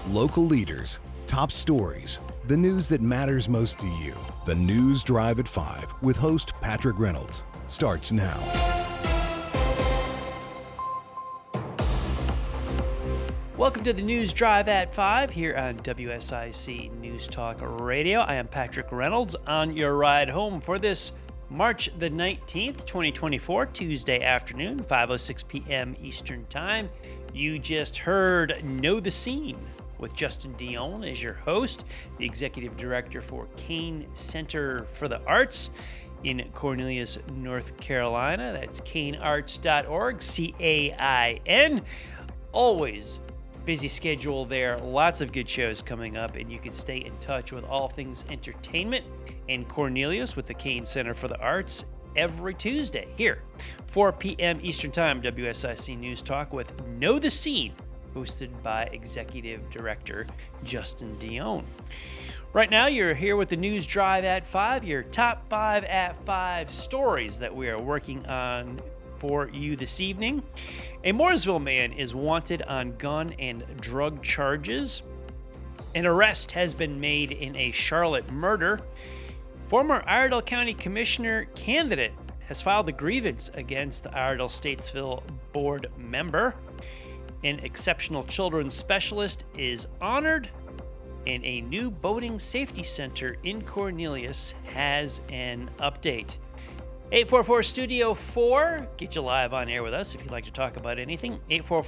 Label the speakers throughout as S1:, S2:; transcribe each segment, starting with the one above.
S1: Local leaders, top stories, the news that matters most to you. The News Drive at 5 with host Patrick Reynolds starts now.
S2: Welcome to the News Drive at 5 here on WSIC News Talk Radio. I am Patrick Reynolds on your ride home for this March the 19th, 2024, Tuesday afternoon, 5:06 p.m. Eastern Time. You just heard Know the Scene with Justin Dion as your host, the Executive Director for Cain Center for the Arts in Cornelius, North Carolina. That's cainarts.org, C-A-I-N. Always busy schedule there, lots of good shows coming up, and you can stay in touch with all things entertainment in Cornelius with the Cain Center for the Arts every Tuesday here, 4 p.m. Eastern Time, WSIC News Talk with Know the Scene, hosted by Executive Director Justin Dion. Right now, you're here with the News Drive at 5, your top 5 at 5 stories that we are working on for you this evening. A Mooresville man is wanted on gun and drug charges. An arrest has been made in a Charlotte murder. Former Iredell County Commissioner candidate has filed a grievance against the Iredell-Statesville board member. An exceptional children's specialist is honored, and a new boating safety center in Cornelius has an update. 844-STUDIO-4, get you live on air with us if you'd like to talk about anything.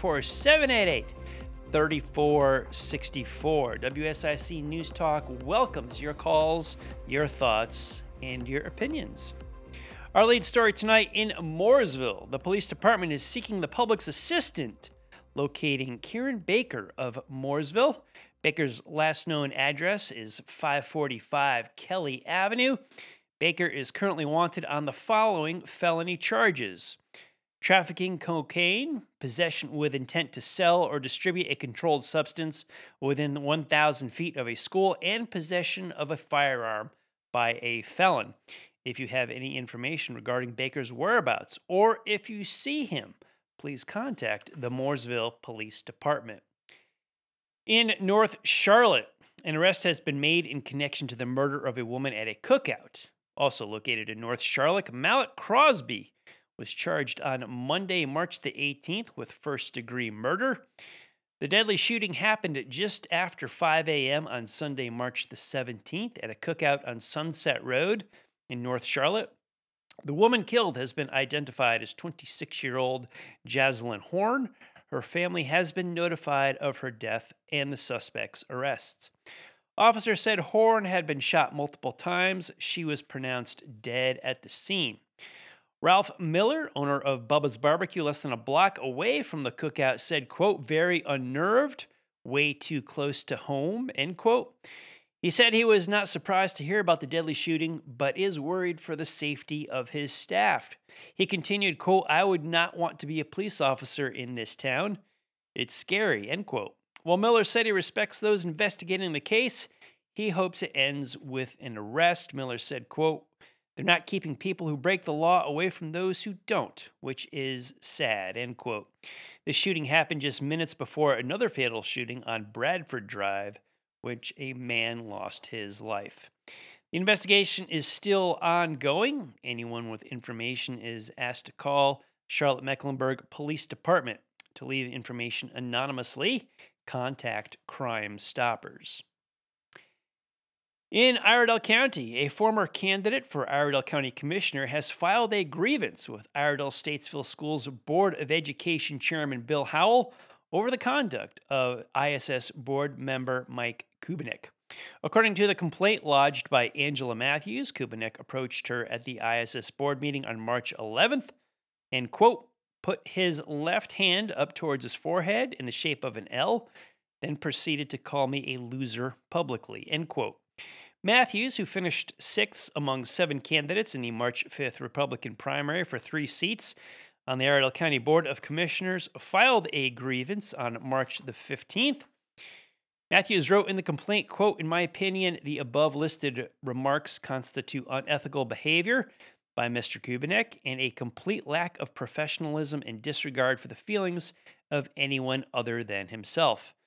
S2: 844-788-3464. WSIC News Talk welcomes your calls, your thoughts, and your opinions. Our lead story tonight in Mooresville. The police department is seeking the public's assistance locating Kieran Baker of Mooresville. Baker's last known address is 545 Kelly Avenue. Baker is currently wanted on the following felony charges: trafficking cocaine, possession with intent to sell or distribute a controlled substance within 1,000 feet of a school, and possession of a firearm by a felon. If you have any information regarding Baker's whereabouts, or if you see him, please contact the Mooresville Police Department. In North Charlotte, an arrest has been made in connection to the murder of a woman at a cookout. Also located in North Charlotte, Mallet Crosby was charged on Monday, March the 18th with first-degree murder. The deadly shooting happened just after 5 a.m. on Sunday, March the 17th at a cookout on Sunset Road in North Charlotte. The woman killed has been identified as 26-year-old Jaslyn Horn. Her family has been notified of her death and the suspect's arrests. Officers said Horn had been shot multiple times. She was pronounced dead at the scene. Ralph Miller, owner of Bubba's Barbecue less than a block away from the cookout, said, quote, "very unnerved, way too close to home," end quote. He said he was not surprised to hear about the deadly shooting, but is worried for the safety of his staff. He continued, quote, "I would not want to be a police officer in this town. It's scary," end quote. While Miller said he respects those investigating the case, he hopes it ends with an arrest. Miller said, quote, "They're not keeping people who break the law away from those who don't, which is sad," end quote. The shooting happened just minutes before another fatal shooting on Bradford Drive, which a man lost his life. The investigation is still ongoing. Anyone with information is asked to call Charlotte-Mecklenburg Police Department. To leave information anonymously, contact Crime Stoppers. In Iredell County, a former candidate for Iredell County Commissioner has filed a grievance with Iredell-Statesville Schools Board of Education Chairman Bill Howell over the conduct of ISS board member Mike Kubinek. According to the complaint lodged by Angela Matthews, Kubinek approached her at the ISS board meeting on March 11th and, quote, put his left hand up towards his forehead in the shape of an L, then proceeded to call me a loser publicly, end quote. Matthews, who finished 6th among 7 candidates in the March 5th Republican primary for 3 seats on the Iredell County Board of Commissioners, filed a grievance on March the 15th. Matthews wrote in the complaint, quote, "In my opinion, the above listed remarks constitute unethical behavior by Mr. Kubinek and a complete lack of professionalism and disregard for the feelings of anyone other than himself.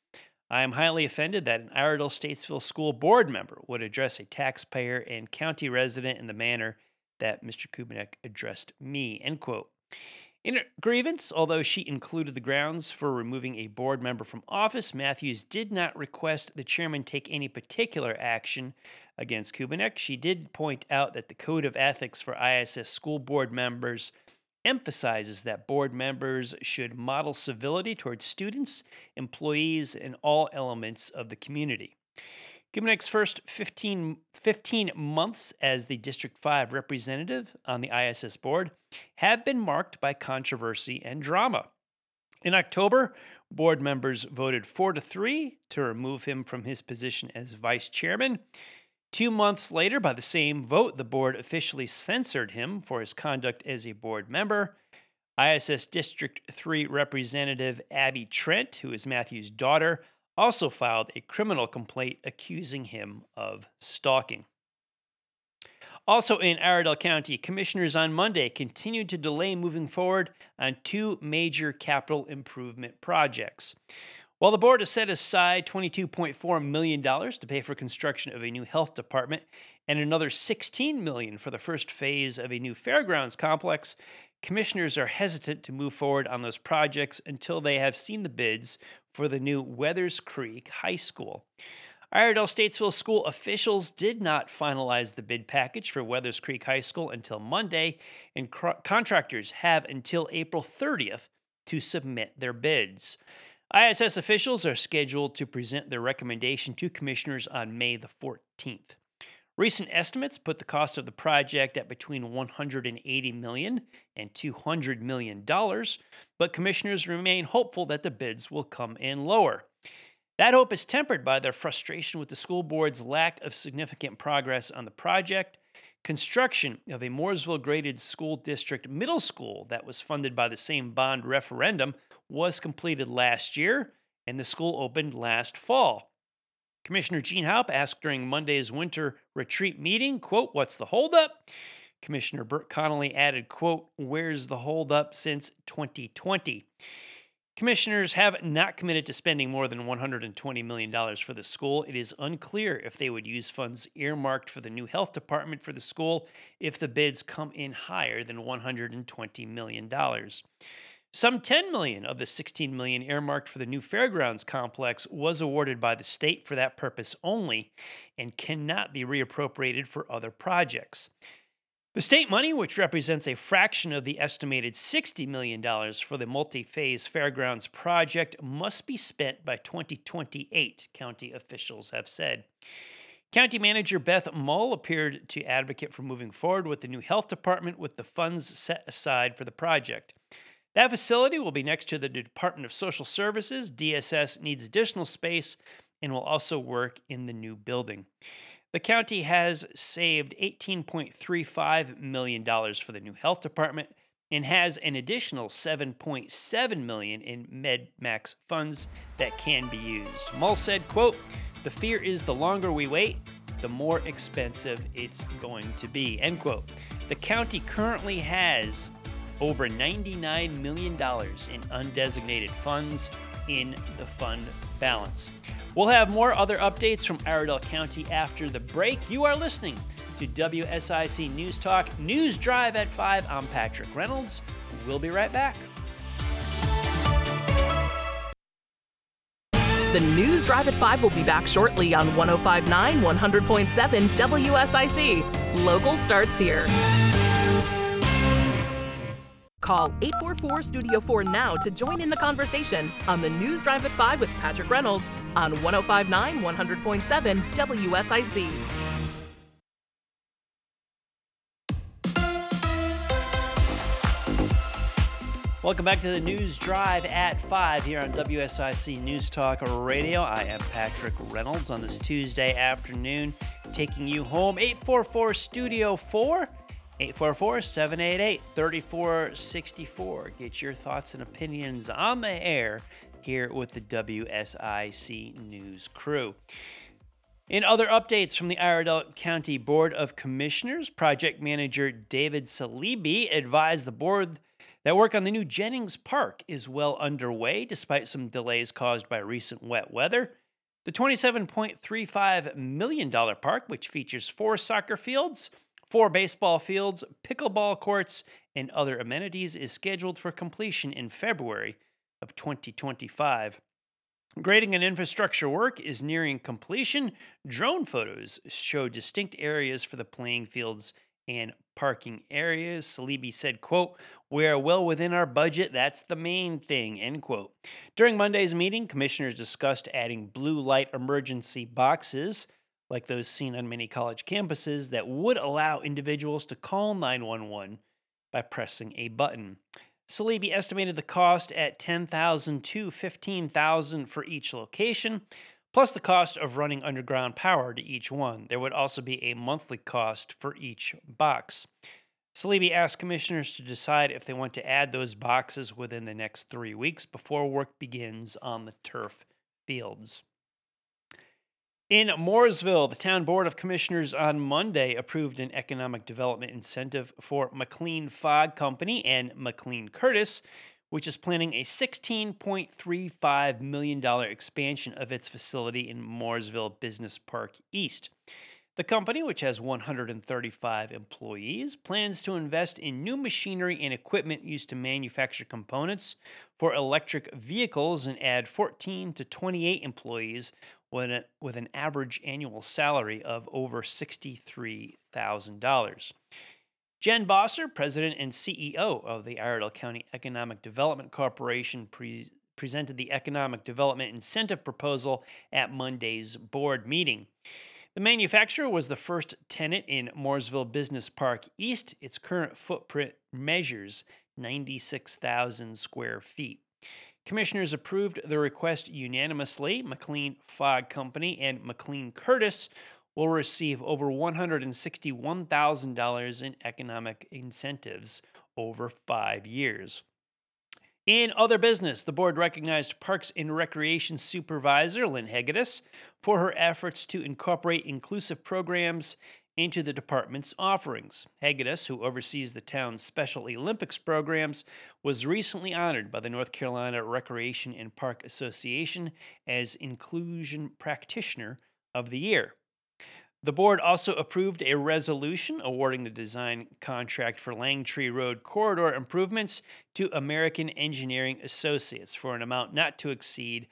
S2: I am highly offended that an Iredell Statesville School Board member would address a taxpayer and county resident in the manner that Mr. Kubinek addressed me, end quote. In her grievance, although she included the grounds for removing a board member from office, Matthews did not request the chairman take any particular action against Kubinek. She did point out that the Code of Ethics for ISS school board members emphasizes that board members should model civility towards students, employees, and all elements of the community. Kubinek's first 15 months as the District 5 representative on the ISS board have been marked by controversy and drama. In October, board members voted 4-3 to remove him from his position as vice chairman. 2 months later, by the same vote, the board officially censored him for his conduct as a board member. ISS District 3 Representative Abby Trent, who is Matthews' daughter, also filed a criminal complaint accusing him of stalking. Also in Iredell County, commissioners on Monday continued to delay moving forward on 2 major capital improvement projects. While the board has set aside $22.4 million to pay for construction of a new health department and another $16 million for the first phase of a new fairgrounds complex, commissioners are hesitant to move forward on those projects until they have seen the bids for the new Weathers Creek High School. Iredell Statesville school officials did not finalize the bid package for Weathers Creek High School until Monday, and contractors have until April 30th to submit their bids. ISS officials are scheduled to present their recommendation to commissioners on May the 14th. Recent estimates put the cost of the project at between $180 million and $200 million, but commissioners remain hopeful that the bids will come in lower. That hope is tempered by their frustration with the school board's lack of significant progress on the project. Construction of a Mooresville-graded school district middle school that was funded by the same bond referendum was completed last year, and the school opened last fall. Commissioner Gene Haupt asked during Monday's winter retreat meeting, quote, "What's the holdup?" Commissioner Burt Connolly added, quote, "Where's the holdup since 2020?" Commissioners have not committed to spending more than $120 million for the school. It is unclear if they would use funds earmarked for the new health department for the school if the bids come in higher than $120 million. Some $10 million of the $16 million earmarked for the new fairgrounds complex was awarded by the state for that purpose only and cannot be reappropriated for other projects. The state money, which represents a fraction of the estimated $60 million for the multi-phase fairgrounds project, must be spent by 2028, county officials have said. County Manager Beth Mull appeared to advocate for moving forward with the new health department with the funds set aside for the project. That facility will be next to the Department of Social Services. DSS needs additional space and will also work in the new building. The county has saved $18.35 million for the new health department and has an additional $7.7 million in MedMax funds that can be used. Mull said, quote, "The fear is the longer we wait, the more expensive it's going to be," end quote. The county currently has over $99 million in undesignated funds in the fund balance. We'll have more other updates from Iredell County after the break. You are listening to WSIC News Talk News Drive at 5. I'm Patrick Reynolds. We'll be right back.
S3: The News Drive at 5 will be back shortly on 105.9, 100.7 WSIC. Local starts here. Call 844-STUDIO-4 now to join in the conversation on the News Drive at 5 with Patrick Reynolds on 105.9, 100.7 WSIC.
S2: Welcome back to the News Drive at 5 here on WSIC News Talk Radio. I am Patrick Reynolds on this Tuesday afternoon, taking you home. 844-STUDIO-4. 844-788-3464. Get your thoughts and opinions on the air here with the WSIC News crew. In other updates from the Iredell County Board of Commissioners, Project Manager David Salibi advised the board That work on the new Jennings Park is well underway despite some delays caused by recent wet weather. The $27.35 million park, which features 4 soccer fields, 4 baseball fields, pickleball courts, and other amenities, is scheduled for completion in February of 2025. Grading and infrastructure work is nearing completion. Drone photos show distinct areas for the playing fields and parking areas. Salibi said, quote, "We are well within our budget. That's the main thing," end quote. During Monday's meeting, commissioners discussed adding blue light emergency boxes, like those seen on many college campuses, that would allow individuals to call 911 by pressing a button. Salibi estimated the cost at $10,000 to $15,000 for each location, plus the cost of running underground power to each one. There would also be a monthly cost for each box. Salibi asked commissioners to decide if they want to add those boxes within the next 3 weeks before work begins on the turf fields. In Mooresville, the Town Board of Commissioners on Monday approved an economic development incentive for McLean Fog Company and McLean Curtis, which is planning a $16.35 million expansion of its facility in Mooresville Business Park East. The company, which has 135 employees, plans to invest in new machinery and equipment used to manufacture components for electric vehicles and add 14 to 28 employees with an average annual salary of over $63,000. Jen Bosser, president and CEO of the Iredell County Economic Development Corporation, presented the Economic Development Incentive proposal at Monday's board meeting. The manufacturer was the first tenant in Mooresville Business Park East. Its current footprint measures 96,000 square feet. Commissioners approved the request unanimously. McLean Fog Company and McLean Curtis will receive over $161,000 in economic incentives over 5 years. In other business, the board recognized Parks and Recreation Supervisor Lynn Hegedus for her efforts to incorporate inclusive programs into the department's offerings. Hegedus, who oversees the town's Special Olympics programs, was recently honored by the North Carolina Recreation and Park Association as Inclusion Practitioner of the Year. The board also approved a resolution awarding the design contract for Langtree Road corridor improvements to American Engineering Associates for an amount not to exceed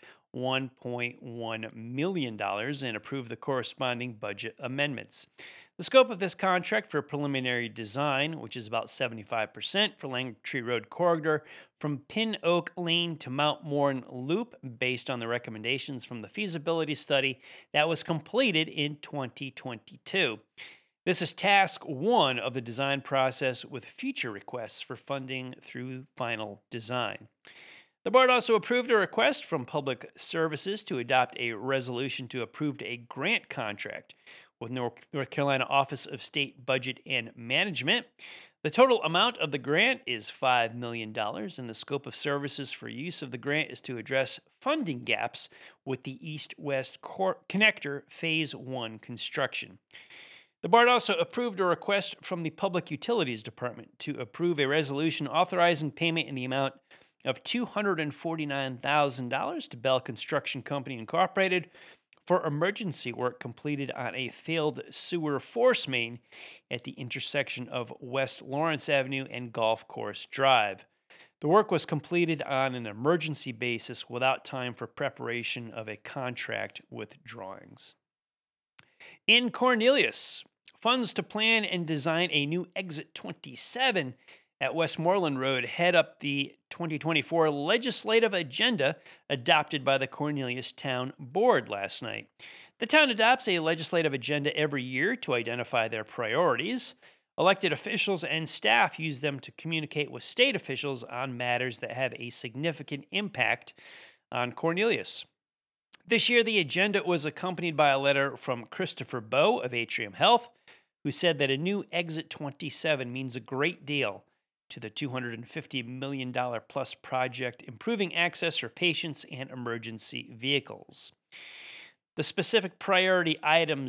S2: $1.1 million and approved the corresponding budget amendments. The scope of this contract for preliminary design, which is about 75% for Langtree Road corridor from Pin Oak Lane to Mount Morn Loop, based on the recommendations from the feasibility study that was completed in 2022. This is task 1 of the design process, with future requests for funding through final design. The board also approved a request from Public Services to adopt a resolution to approve a grant contract with North Carolina Office of State Budget and Management. The total amount of the grant is $5 million, and the scope of services for use of the grant is to address funding gaps with the East-West Connector Phase 1 construction. The board also approved a request from the Public Utilities Department to approve a resolution authorizing payment in the amount of $249,000 to Bell Construction Company Incorporated for emergency work completed on a failed sewer force main at the intersection of West Lawrence Avenue and Golf Course Drive. The work was completed on an emergency basis without time for preparation of a contract with drawings. In Cornelius, funds to plan and design a new Exit 27 at Westmoreland Road head up the 2024 legislative agenda adopted by the Cornelius Town Board last night. The town adopts a legislative agenda every year to identify their priorities. Elected officials and staff use them to communicate with state officials on matters that have a significant impact on Cornelius. This year, the agenda was accompanied by a letter from Christopher Bowe of Atrium Health, who said that a new Exit 27 means a great deal to the $250 million plus project, improving access for patients and emergency vehicles. The specific priority items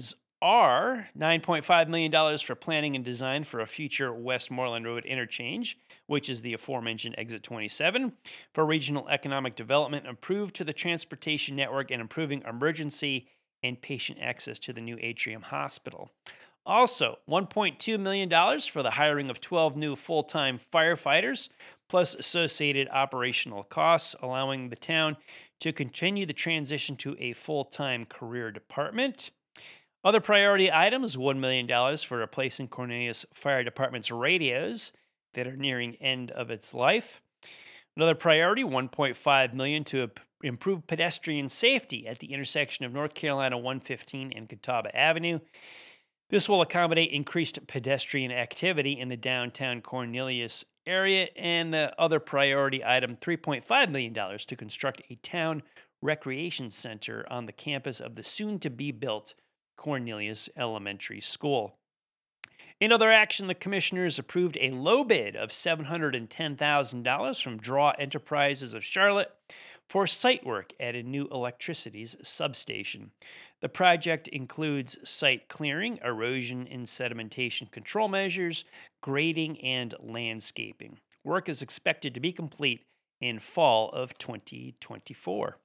S2: are $9.5 million for planning and design for a future Westmoreland Road interchange, which is the aforementioned Exit 27, for regional economic development, improved to the transportation network, and improving emergency and patient access to the new Atrium Hospital. Also, $1.2 million for the hiring of 12 new full-time firefighters, plus associated operational costs, allowing the town to continue the transition to a full-time career department. Other priority items, $1 million for replacing Cornelius Fire Department's radios that are nearing end of its life. Another priority, $1.5 million to improve pedestrian safety at the intersection of North Carolina 115 and Catawba Avenue. This will accommodate increased pedestrian activity in the downtown Cornelius area. And the other priority item, $3.5 million to construct a town recreation center on the campus of the soon-to-be-built Cornelius Elementary School. In other action, the commissioners approved a low bid of $710,000 from Draw Enterprises of Charlotte for site work at a new electricity's substation. The project includes site clearing, erosion and sedimentation control measures, grading, and landscaping. Work is expected to be complete in fall of 2024.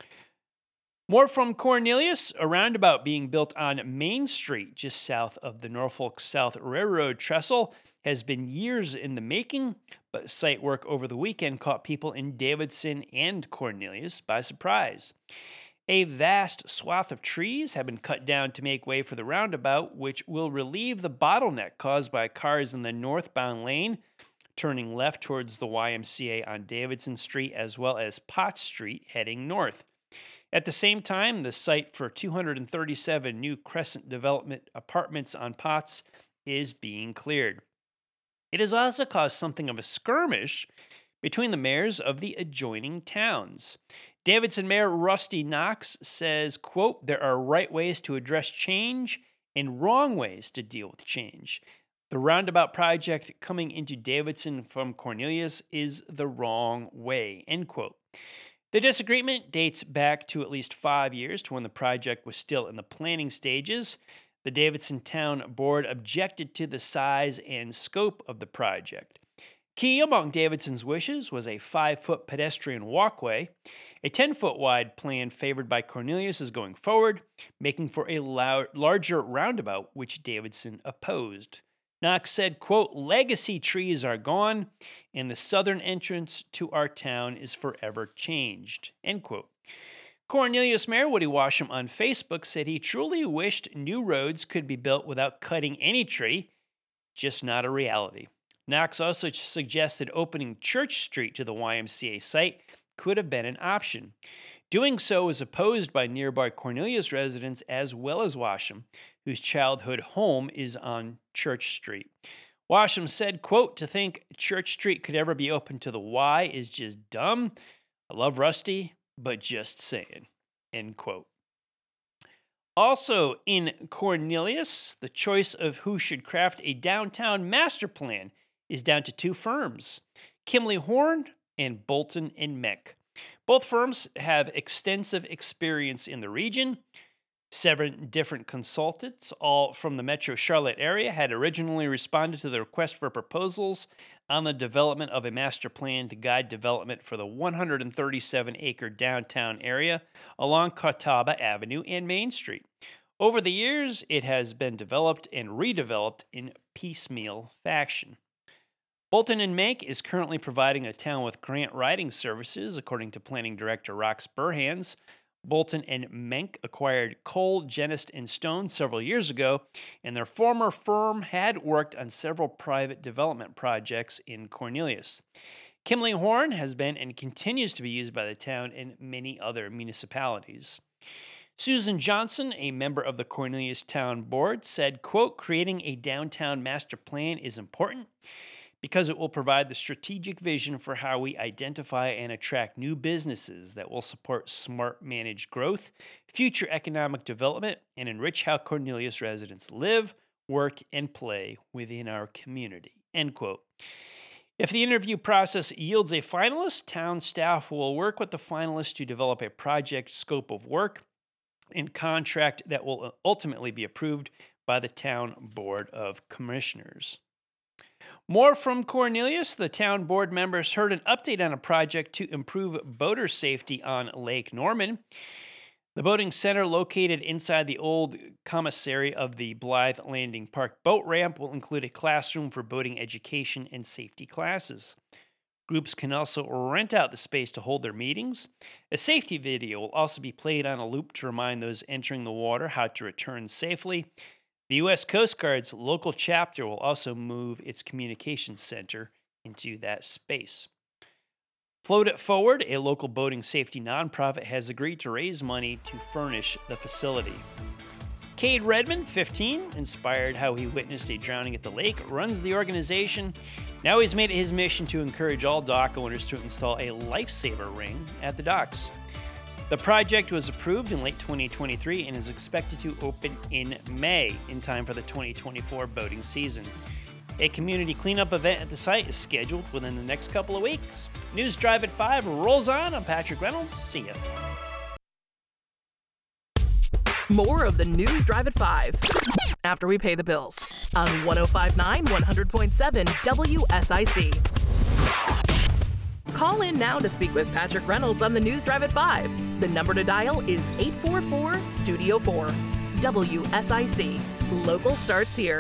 S2: More from Cornelius, a roundabout being built on Main Street, just south of the Norfolk South Railroad trestle, has been years in the making, but site work over the weekend caught people in Davidson and Cornelius by surprise. A vast swath of trees have been cut down to make way for the roundabout, which will relieve the bottleneck caused by cars in the northbound lane, turning left towards the YMCA on Davidson Street, as well as Potts Street heading north. At the same time, the site for 237 new Crescent Development apartments on Potts is being cleared. It has also caused something of a skirmish between the mayors of the adjoining towns. Davidson Mayor Rusty Knox says, quote, "There are right ways to address change and wrong ways to deal with change. The roundabout project coming into Davidson from Cornelius is the wrong way," end quote. The disagreement dates back to at least 5 years to when the project was still in the planning stages. The Davidson Town Board objected to the size and scope of the project. Key among Davidson's wishes was a 5-foot pedestrian walkway. A 10-foot wide plan favored by Cornelius is going forward, making for a larger roundabout, which Davidson opposed. Knox said, quote, "Legacy trees are gone, and the southern entrance to our town is forever changed," end quote. Cornelius Mayor Woody Washam on Facebook said he truly wished new roads could be built without cutting any tree, just not a reality. Knox also suggested opening Church Street to the YMCA site could have been an option. Doing so was opposed by nearby Cornelius residents as well as Washam, whose childhood home is on Church Street. Washam said, quote, "To think Church Street could ever be open to the Y is just dumb. I love Rusty, but just saying," end quote. Also in Cornelius, the choice of who should craft a downtown master plan is down to 2 firms, Kimley Horn and Bolton & Menck. Both firms have extensive experience in the region. 7 different consultants, all from the Metro Charlotte area, had originally responded to the request for proposals on the development of a master plan to guide development for the 137-acre downtown area along Catawba Avenue and Main Street. Over the years, it has been developed and redeveloped in piecemeal fashion. Bolton & Menck is currently providing a town with grant writing services, according to Planning Director Rox Burhans. Bolton & Menck acquired Cole, Genist & Stone several years ago, and their former firm had worked on several private development projects in Cornelius. Kimley Horn has been and continues to be used by the town and many other municipalities. Susan Johnson, a member of the Cornelius Town Board, said, quote, "Creating a downtown master plan is important because it will provide the strategic vision for how we identify and attract new businesses that will support smart managed growth, future economic development, and enrich how Cornelius residents live, work, and play within our community," end quote. If the interview process yields a finalist, town staff will work with the finalist to develop a project scope of work and contract that will ultimately be approved by the town board of commissioners. More from Cornelius. The town board members heard an update on a project to improve boater safety on Lake Norman. The boating center, located inside the old commissary of the Blythe Landing Park boat ramp, will include a classroom for boating education and safety classes. Groups can also rent out the space to hold their meetings. A safety video will also be played on a loop to remind those entering the water how to return safely. The U.S. Coast Guard's local chapter will also move its communications center into that space. Float It Forward, a local boating safety nonprofit, has agreed to raise money to furnish the facility. Cade Redmond, 15, inspired how he witnessed a drowning at the lake, runs the organization. Now he's made it his mission to encourage all dock owners to install a lifesaver ring at the docks. The project was approved in late 2023 and is expected to open in May, in time for the 2024 boating season. A community cleanup event at the site is scheduled within the next couple of weeks. News Drive at 5 rolls on. I'm Patrick Reynolds. See ya.
S3: More of the News Drive at 5 after we pay the bills on 1059 100.7 WSIC. Call in now to speak with Patrick Reynolds on the News Drive at 5. The number to dial is 844-STUDIO-4. WSIC. Local starts here.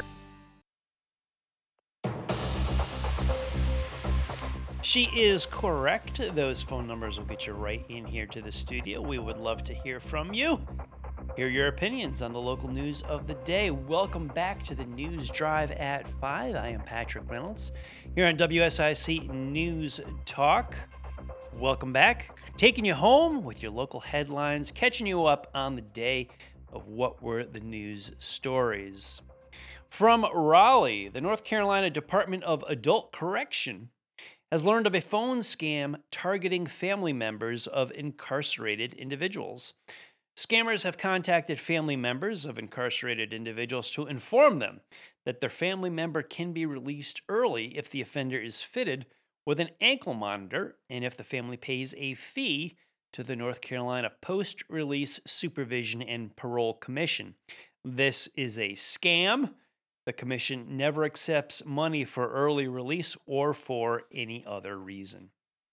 S2: She is correct. Those phone numbers will get you right in here to the studio. We would love to hear from you. Hear your opinions on the local news of the day. Welcome back to the News Drive at 5. I am Patrick Reynolds here on WSIC News Talk. Welcome back. Taking you home with your local headlines, catching you up on the day of what were the news stories. From Raleigh, the North Carolina Department of Adult Correction has learned of a phone scam targeting family members of incarcerated individuals. Scammers have contacted family members of incarcerated individuals to inform them that their family member can be released early if the offender is fitted with an ankle monitor and if the family pays a fee to the North Carolina Post-Release Supervision and Parole Commission. This is a scam. The commission never accepts money for early release or for any other reason.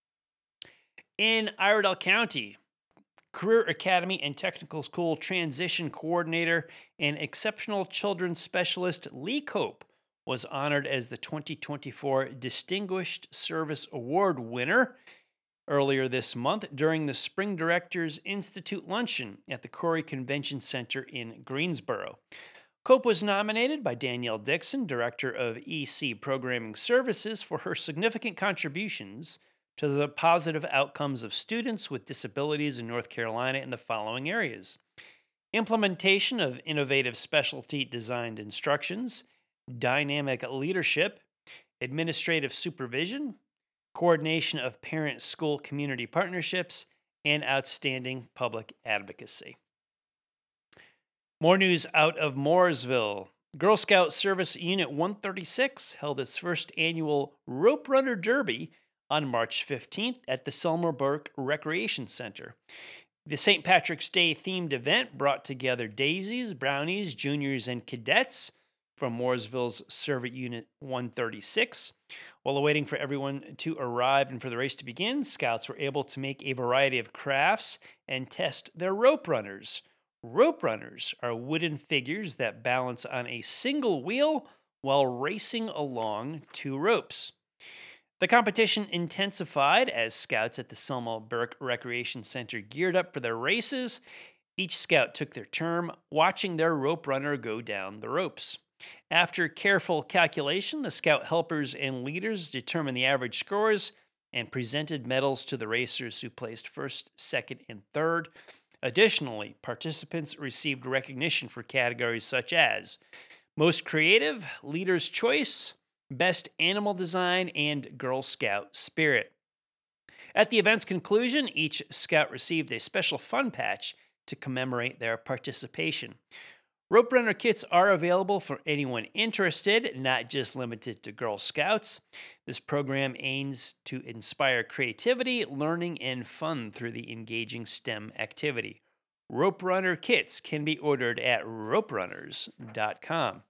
S2: In Iredell County, Career Academy and Technical School Transition Coordinator and Exceptional Children's Specialist Lee Cope was honored as the 2024 Distinguished Service Award winner earlier this month during the Spring Directors Institute Luncheon at the Corey Convention Center in Greensboro. Cope was nominated by Danielle Dixon, Director of EC Programming Services, for her significant contributions to the positive outcomes of students with disabilities in North Carolina in the following areas: implementation of innovative specialty designed instructions, dynamic leadership, administrative supervision, coordination of parent-school community partnerships, and outstanding public advocacy. More news out of Mooresville. Girl Scout Service Unit 136 held its first annual Rope Runner Derby on March 15th at the Selmer Burke Recreation Center. The St. Patrick's Day themed event brought together daisies, brownies, juniors, and cadets from Mooresville's Service Unit 136. While awaiting for everyone to arrive and for the race to begin, Scouts were able to make a variety of crafts and test their rope runners. Rope runners are wooden figures that balance on a single wheel while racing along two ropes. The competition intensified as Scouts at the Selma Burke Recreation Center geared up for their races. Each Scout took their turn, watching their rope runner go down the ropes. After careful calculation, the Scout helpers and leaders determined the average scores and presented medals to the racers who placed first, second, and third. Additionally, participants received recognition for categories such as Most Creative, Leader's Choice, Best Animal Design, and Girl Scout Spirit. At the event's conclusion, each Scout received a special fun patch to commemorate their participation. Rope Runner kits are available for anyone interested, not just limited to Girl Scouts. This program aims to inspire creativity, learning, and fun through the engaging STEM activity. Rope Runner kits can be ordered at roperunners.com.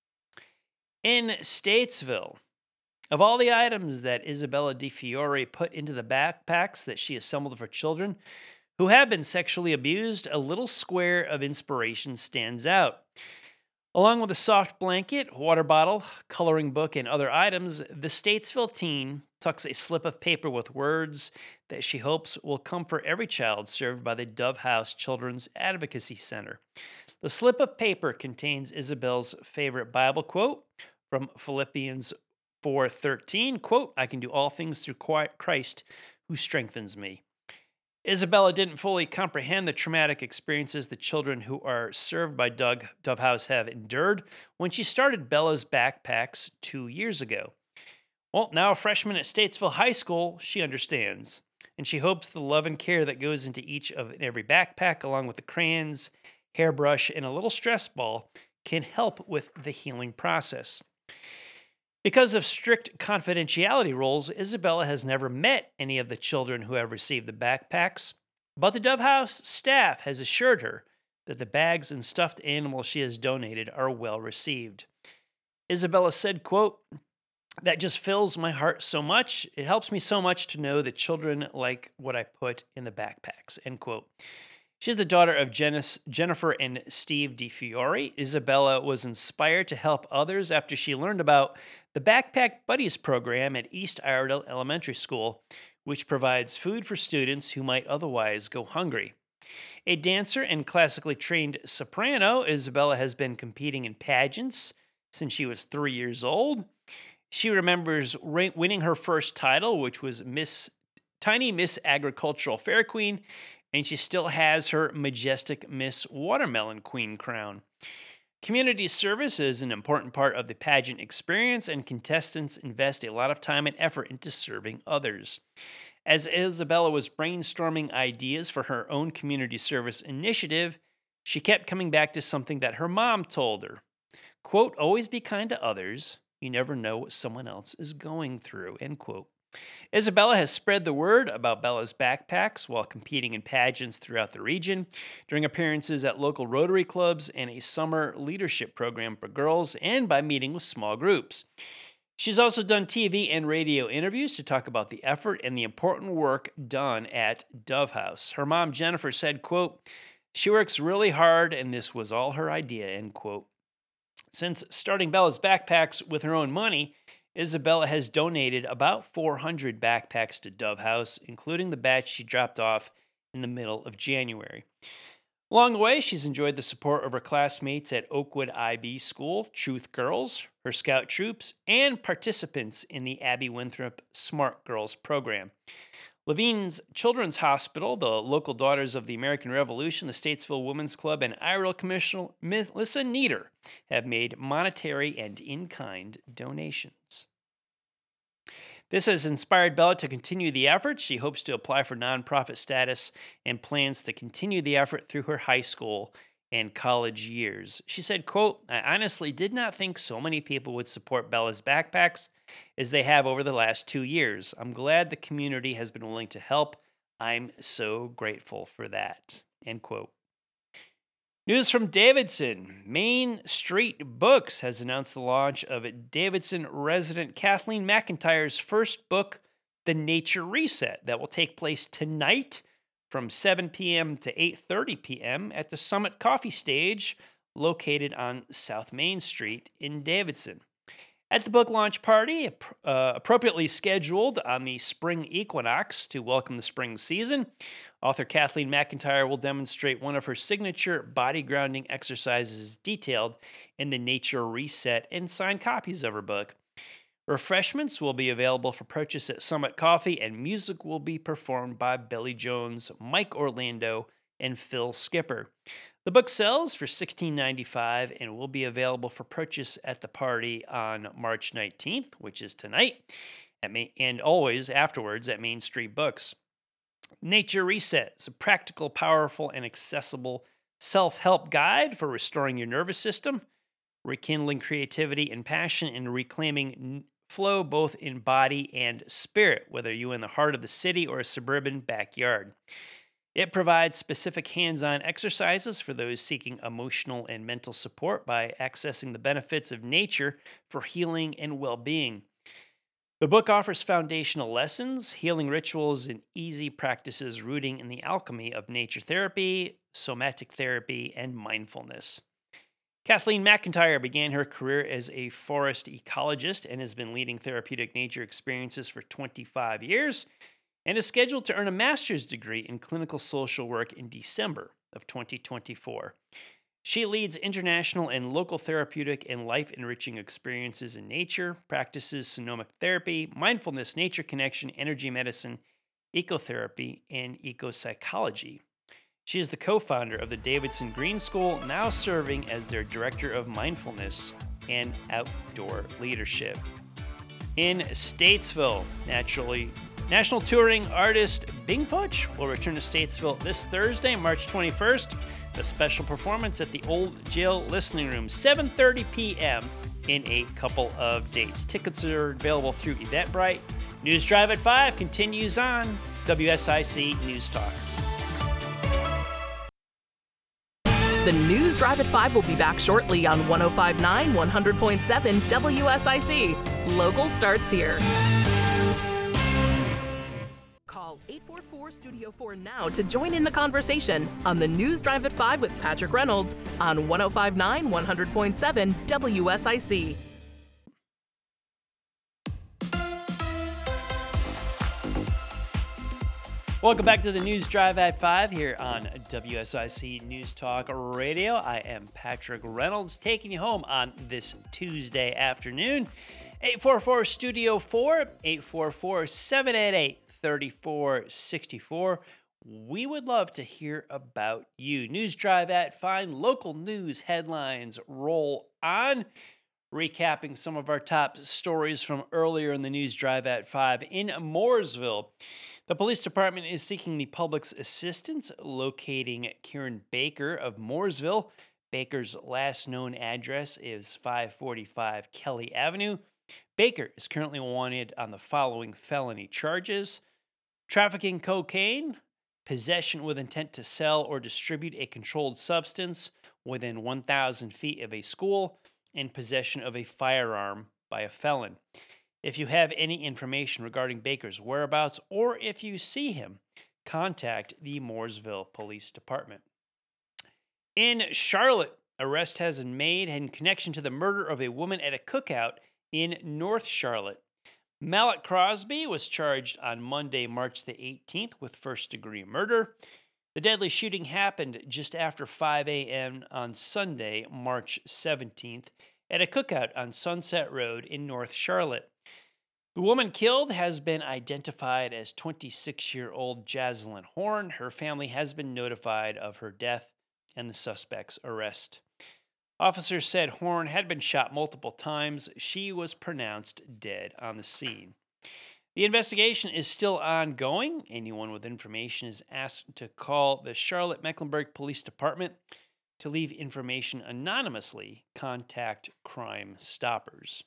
S2: In Statesville, of all the items that Isabella Di Fiore put into the backpacks that she assembled for children who have been sexually abused, a little square of inspiration stands out. Along with a soft blanket, water bottle, coloring book, and other items, the Statesville teen tucks a slip of paper with words that she hopes will comfort every child served by the Dove House Children's Advocacy Center. The slip of paper contains Isabel's favorite Bible quote from Philippians 4:13, quote, "I can do all things through Christ who strengthens me." Isabella didn't fully comprehend the traumatic experiences the children who are served by Dove House have endured when she started Bella's Backpacks 2 years ago. Well, now a freshman at Statesville High School, she understands, and she hopes the love and care that goes into each of and every backpack, along with the crayons, hairbrush, and a little stress ball, can help with the healing process. Because of strict confidentiality rules, Isabella has never met any of the children who have received the backpacks, but the Dove House staff has assured her that the bags and stuffed animals she has donated are well received. Isabella said, quote, "That just fills my heart so much. It helps me so much to know that children like what I put in the backpacks," end quote. She's the daughter of Jennifer and Steve Di Fiore. Isabella was inspired to help others after she learned about the Backpack Buddies program at East Iredell Elementary School, which provides food for students who might otherwise go hungry. A dancer and classically trained soprano, Isabella has been competing in pageants since she was 3 years old. She remembers winning her first title, which was Tiny Miss Agricultural Fair Queen, and she still has her majestic Miss Watermelon Queen crown. Community service is an important part of the pageant experience, and contestants invest a lot of time and effort into serving others. As Isabella was brainstorming ideas for her own community service initiative, she kept coming back to something that her mom told her. Quote, "Always be kind to others. You never know what someone else is going through," end quote. Isabella has spread the word about Bella's backpacks while competing in pageants throughout the region, during appearances at local Rotary clubs and a summer leadership program for girls, and by meeting with small groups. She's also done TV and radio interviews to talk about the effort and the important work done at Dove House. Her mom, Jennifer, said, quote, "She works really hard and this was all her idea," end quote. Since starting Bella's Backpacks with her own money, Isabella has donated about 400 backpacks to Dove House, including the batch she dropped off in the middle of January. Along the way, she's enjoyed the support of her classmates at Oakwood IB School, Truth Girls, her scout troops, and participants in the Abby Winthrop Smart Girls program. Levine's Children's Hospital, the local Daughters of the American Revolution, the Statesville Women's Club, and Iredell Commissioner Melissa Nieder have made monetary and in-kind donations. This has inspired Bella to continue the effort. She hopes to apply for nonprofit status and plans to continue the effort through her high school and college years. She said, quote, "I honestly did not think so many people would support Bella's Backpacks as they have over the last 2 years. I'm glad the community has been willing to help. I'm so grateful for that," end quote. News from Davidson. Main Street Books has announced the launch of Davidson resident Kathleen McIntyre's first book, The Nature Reset, that will take place tonight from 7 p.m. to 8:30 p.m. at the Summit Coffee Stage, located on South Main Street in Davidson. At the book launch party, appropriately scheduled on the spring equinox to welcome the spring season, author Kathleen McIntyre will demonstrate one of her signature body grounding exercises detailed in The Nature Reset and sign copies of her book. Refreshments will be available for purchase at Summit Coffee, and music will be performed by Billy Jones, Mike Orlando, and Phil Skipper. The book sells for $16.95 and will be available for purchase at the party on March 19th, which is tonight, and always afterwards at Main Street Books. Nature Reset is a practical, powerful, and accessible self-help guide for restoring your nervous system, rekindling creativity and passion, and reclaiming flow both in body and spirit, whether you're in the heart of the city or a suburban backyard. It provides specific hands on exercises for those seeking emotional and mental support by accessing the benefits of nature for healing and well being. The book offers foundational lessons, healing rituals, and easy practices rooting in the alchemy of nature therapy, somatic therapy, and mindfulness. Kathleen McIntyre began her career as a forest ecologist and has been leading therapeutic nature experiences for 25 years and is scheduled to earn a master's degree in clinical social work in December of 2024. She leads international and local therapeutic and life-enriching experiences in nature, practices sonomic therapy, mindfulness, nature connection, energy medicine, ecotherapy, and ecopsychology. She is the co-founder of the Davidson Green School, now serving as their Director of Mindfulness and Outdoor Leadership. In Statesville, national touring artist Bing Putch will return to Statesville this Thursday, March 21st. A special performance at the Old Jail Listening Room, 7:30 p.m. in a couple of dates. Tickets are available through Eventbrite. News Drive at 5 continues on WSIC News Talk.
S3: The News Drive at 5 will be back shortly on 105.9, 100.7 WSIC. Local starts here. Call 844-STUDIO-4 now to join in the conversation on the News Drive at 5 with Patrick Reynolds on 105.9, 100.7 WSIC.
S2: Welcome back to the News Drive at 5 here on WSIC News Talk Radio. I am Patrick Reynolds taking you home on this Tuesday afternoon. 844-STUDIO-4, 844-788-3464. We would love to hear about you. News Drive at 5, local news headlines roll on. Recapping some of our top stories from earlier in the News Drive at 5 in Mooresville. The police department is seeking the public's assistance locating Kieran Baker of Mooresville. Baker's last known address is 545 Kelly Avenue. Baker is currently wanted on the following felony charges: trafficking cocaine, possession with intent to sell or distribute a controlled substance within 1,000 feet of a school, and possession of a firearm by a felon. If you have any information regarding Baker's whereabouts or if you see him, contact the Mooresville Police Department. In Charlotte, arrest has been made in connection to the murder of a woman at a cookout in North Charlotte. Mallet Crosby was charged on Monday, March the 18th with first-degree murder. The deadly shooting happened just after 5 a.m. on Sunday, March 17th, at a cookout on Sunset Road in North Charlotte. The woman killed has been identified as 26-year-old Jaslyn Horn. Her family has been notified of her death and the suspect's arrest. Officers said Horn had been shot multiple times. She was pronounced dead on the scene. The investigation is still ongoing. Anyone with information is asked to call the Charlotte-Mecklenburg Police Department. To leave information anonymously, contact Crime Stoppers.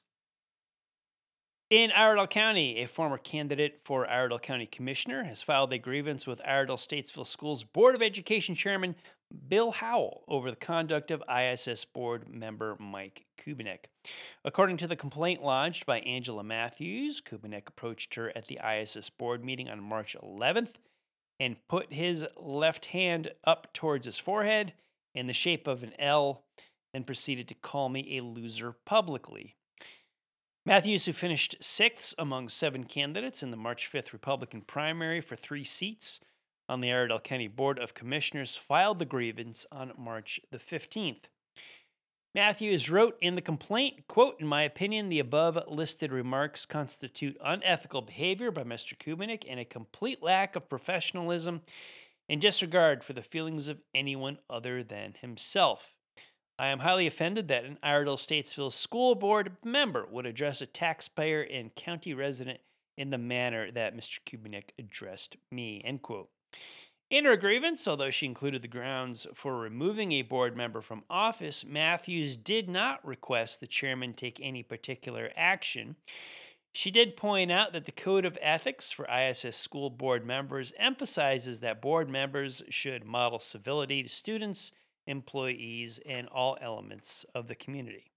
S2: In Iredell County, a former candidate for Iredell County Commissioner has filed a grievance with Iredell-Statesville Schools Board of Education Chairman Bill Howell over the conduct of ISS Board member Mike Kubinek. According to the complaint lodged by Angela Matthews, Kubinek approached her at the ISS Board meeting on March 11th and put his left hand up towards his forehead in the shape of an L, then proceeded to call me a loser publicly. Matthews, who finished 6th among 7 candidates in the March 5th Republican primary for 3 seats on the Iredell County Board of Commissioners, filed the grievance on March the 15th. Matthews wrote in the complaint, quote, "In my opinion, the above listed remarks constitute unethical behavior by Mr. Kubinek and a complete lack of professionalism and disregard for the feelings of anyone other than himself. I am highly offended that an Iredell-Statesville School Board member would address a taxpayer and county resident in the manner that Mr. Kubinek addressed me," end quote. In her grievance, although she included the grounds for removing a board member from office, Matthews did not request the chairman take any particular action. She did point out that the Code of Ethics for ISS school board members emphasizes that board members should model civility to students, employees, and all elements of the community.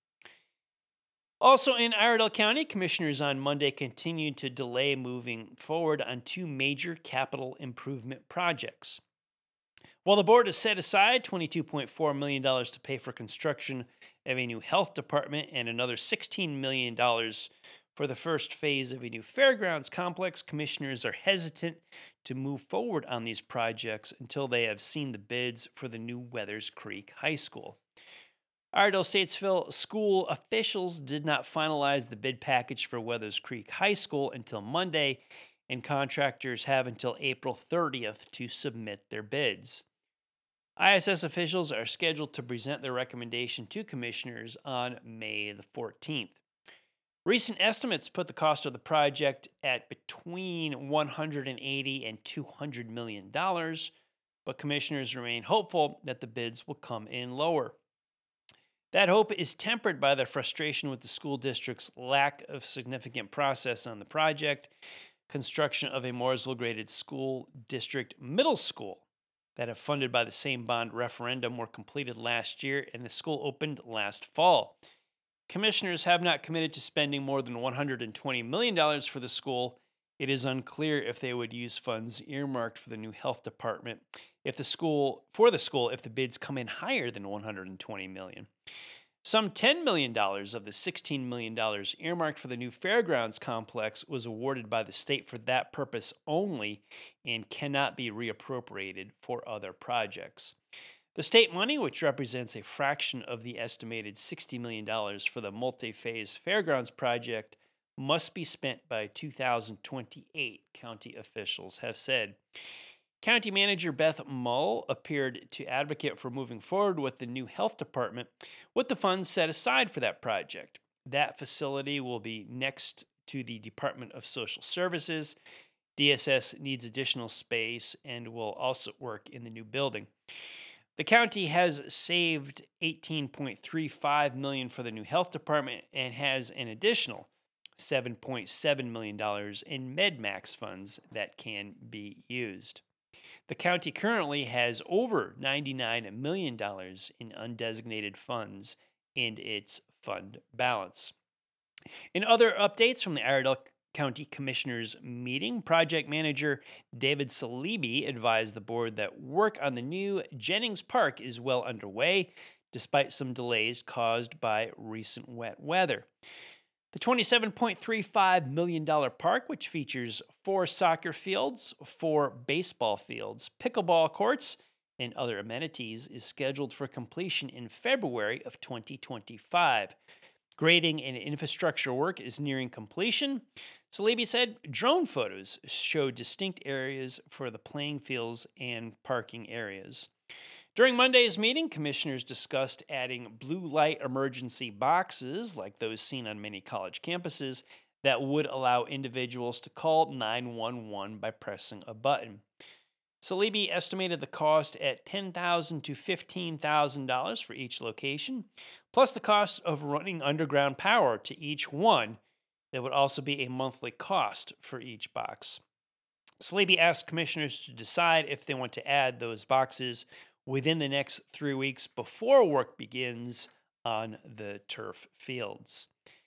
S2: Also in Iredell County, commissioners on Monday continued to delay moving forward on two major capital improvement projects. While the board has set aside $22.4 million to pay for construction of a new health department and another $16 million for the first phase of a new fairgrounds complex, commissioners are hesitant to move forward on these projects until they have seen the bids for the new Weathers Creek High School. Iredell Statesville school officials did not finalize the bid package for Weathers Creek High School until Monday, and contractors have until April 30th to submit their bids. ISS officials are scheduled to present their recommendation to commissioners on May the 14th. Recent estimates put the cost of the project at between $180 and $200 million, but commissioners remain hopeful that the bids will come in lower. That hope is tempered by their frustration with the school district's lack of significant process on the project. Construction of a Mooresville-graded school district middle school that have funded by the same bond referendum were completed last year, and the school opened last fall. Commissioners have not committed to spending more than $120 million for the school. It is unclear if they would use funds earmarked for the new health department if the bids come in higher than $120 million. Some $10 million of the $16 million earmarked for the new fairgrounds complex was awarded by the state for that purpose only and cannot be reappropriated for other projects. The state money, which represents a fraction of the estimated $60 million for the multi-phase fairgrounds project, must be spent by 2028, county officials have said. County Manager Beth Mull appeared to advocate for moving forward with the new health department with the funds set aside for that project. That facility will be next to the Department of Social Services. DSS needs additional space and will also work in the new building. The county has saved $18.35 million for the new health department and has an additional $7.7 million in MedMax funds that can be used. The county currently has over $99 million in undesignated funds in its fund balance. In other updates from the Iredell County Commissioners meeting, Project Manager David Salibi advised the board that work on the new Jennings Park is well underway, despite some delays caused by recent wet weather. The $27.35 million park, which features 4 soccer fields, 4 baseball fields, pickleball courts, and other amenities, is scheduled for completion in February of 2025. Grading and infrastructure work is nearing completion. Salibi said drone photos show distinct areas for the playing fields and parking areas. During Monday's meeting, commissioners discussed adding blue light emergency boxes, like those seen on many college campuses, that would allow individuals to call 911 by pressing a button. Salibi estimated the cost at $10,000 to $15,000 for each location, plus the cost of running underground power to each one. There would also be a monthly cost for each box. Salibi asked commissioners to decide if they want to add those boxes within the next 3 weeks before work begins on the turf fields.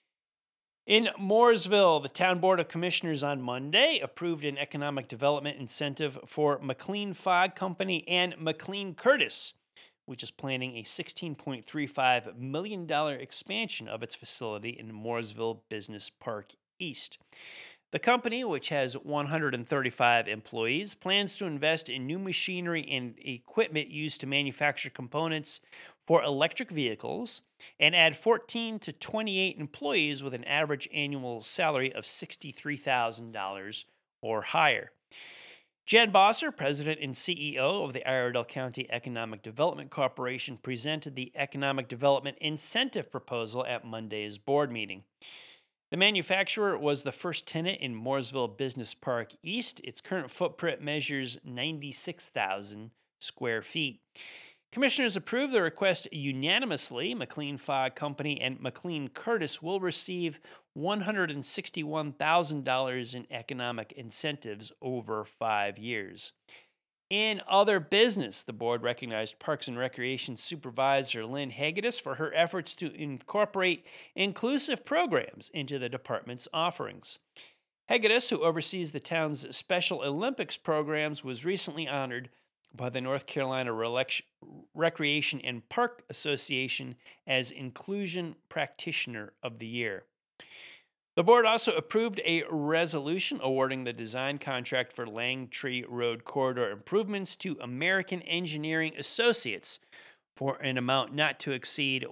S2: In Mooresville, the Town Board of Commissioners on Monday approved an economic development incentive for McLean Fog Company and McLean Curtis, which is planning a $16.35 million expansion of its facility in Mooresville Business Park East. The company, which has 135 employees, plans to invest in new machinery and equipment used to manufacture components for electric vehicles and add 14 to 28 employees with an average annual salary of $63,000 or higher. Jan Bosser, president and CEO of the Iredell County Economic Development Corporation, presented the Economic Development Incentive Proposal at Monday's board meeting. The manufacturer was the first tenant in Mooresville Business Park East. Its current footprint measures 96,000 square feet. Commissioners approved the request unanimously. McLean Fogg Company and McLean Curtis will receive $161,000 in economic incentives over 5 years. In other business, the board recognized Parks and Recreation Supervisor Lynn Hagedis for her efforts to incorporate inclusive programs into the department's offerings. Hagedis, who oversees the town's Special Olympics programs, was recently honored by the North Carolina Recreation and Park Association as Inclusion Practitioner of the Year. The board also approved a resolution awarding the design contract for Langtree Road corridor improvements to American Engineering Associates for an amount not to exceed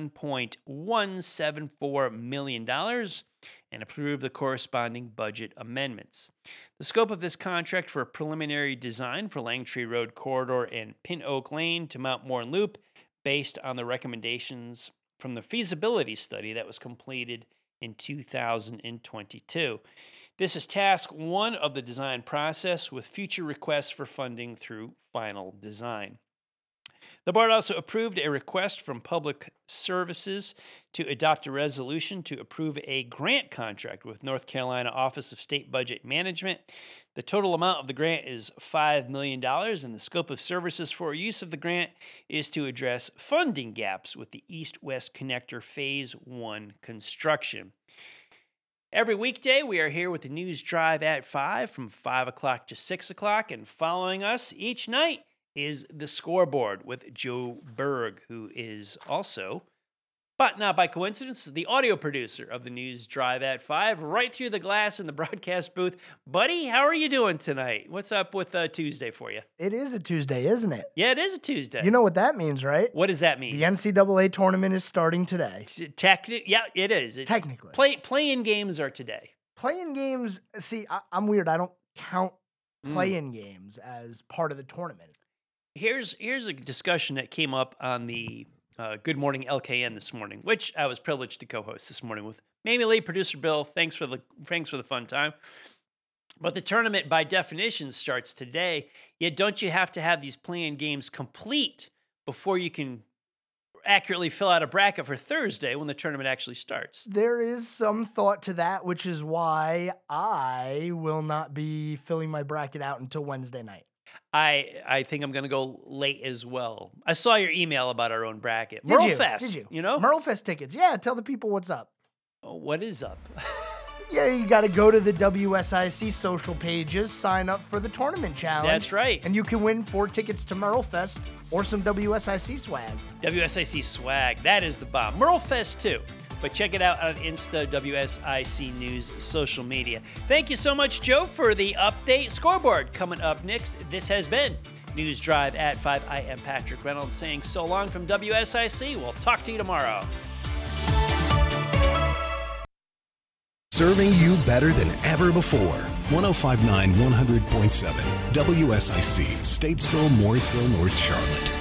S2: $1.174 million and approved the corresponding budget amendments. The scope of this contract for a preliminary design for Langtree Road corridor and Pin Oak Lane to Mount Morn Loop, based on the recommendations from the feasibility study that was completed in 2022. This is task 1 of the design process, with future requests for funding through final design. The board also approved a request from Public Services to adopt a resolution to approve a grant contract with North Carolina Office of State Budget Management. The total amount of the grant is $5 million, and the scope of services for use of the grant is to address funding gaps with the East-West Connector Phase 1 construction. Every weekday, we are here with the News Drive at 5 from 5 o'clock to 6 o'clock, and following us each night is The Scoreboard with Joe Berg, who is also, but not by coincidence, the audio producer of the News Drive at 5, right through the glass in the broadcast booth. Buddy, how are you doing tonight? What's up with Tuesday for you?
S4: It is a Tuesday, isn't it?
S2: Yeah, it is a Tuesday.
S4: You know what that means, right?
S2: What does that mean?
S4: The NCAA tournament is starting today.
S2: Yeah, it is.
S4: Technically.
S2: Play-in games are today.
S4: Play-in games, see, I'm weird. I don't count play-in games as part of the tournament.
S2: Here's a discussion that came up on the Good Morning LKN this morning, which I was privileged to co-host this morning with Mamie Lee, producer Bill. Thanks for the fun time. But the tournament, by definition, starts today. Yet, don't you have to have these play-in games complete before you can accurately fill out a bracket for Thursday when the tournament actually starts?
S4: There is some thought to that, which is why I will not be filling my bracket out until Wednesday night.
S2: I think I'm going to go late as well. I saw your email about our own bracket.
S4: Did
S2: Merlefest,
S4: you?
S2: You know?
S4: Merlefest tickets. Yeah, tell the people what's up.
S2: Oh, what is up?
S4: Yeah, you got to go to the WSIC social pages, sign up for the tournament challenge.
S2: That's right.
S4: And you can win 4 tickets to Merlefest or some WSIC swag.
S2: WSIC swag. That is the bomb. Merlefest, too. But check it out on Insta, WSIC News social media. Thank you so much, Joe, for the update. Scoreboard coming up next. This has been News Drive at 5. I am Patrick Reynolds saying so long from WSIC. We'll talk to you tomorrow.
S1: Serving you better than ever before. 105.9, 100.7. WSIC, Statesville, Mooresville, North Charlotte.